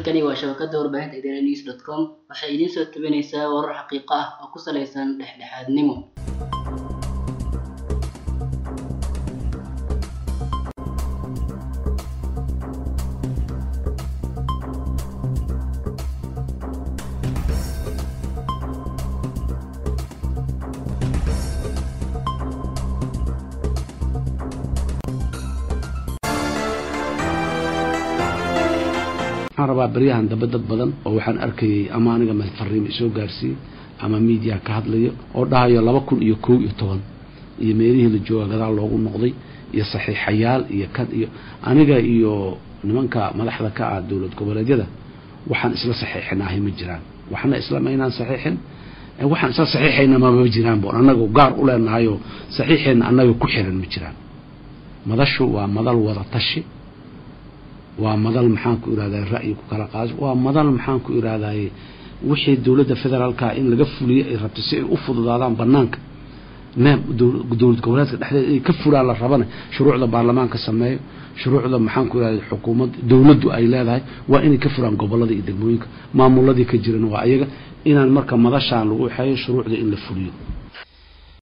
halkani waa shabakada warbaahinta idanews.com waxay idin soo tabanaysaa warar xaqiiqo ah oo ku saleysan dhexdhexaadnimo. ربا بريان دبدد بدن oo waxaan arkay ama aniga ma fariin soo gaarsiin ama media ka hadlayo oo dhahayo 2011 iyo meelihii la jooga gadaal loogu noqday iyo saxiixayaal iyo kad iyo aniga iyo nimanka madaxda ka ah dawlad goboleedyada waxaan isla saxiixinahay ma jiraan waxna islaameynaan saxiixin waxaan isla saxiixayna ma jiraan boo anagu gaar u leenahay saxiixina anagu ku xiran ma jiraan madashu waa madal wada tashi ومدل محنك إرادة الرأي كلا قاز ومدل محنك إرادة وحي الدولة الفدرالية إن لقفلي ربتسي أفضل ضادان برنامج ما دولة جولات الأحداث يكفر على الربنا شروع البرلمان كسماه شروع محنك إرادة الحكومة دولة أيلادها وإن يكفر عن قبل ذي الدمويك ما مولدي كجرن وعيجا إن المركب مضى شان لو حي شروع ذي إن الفليو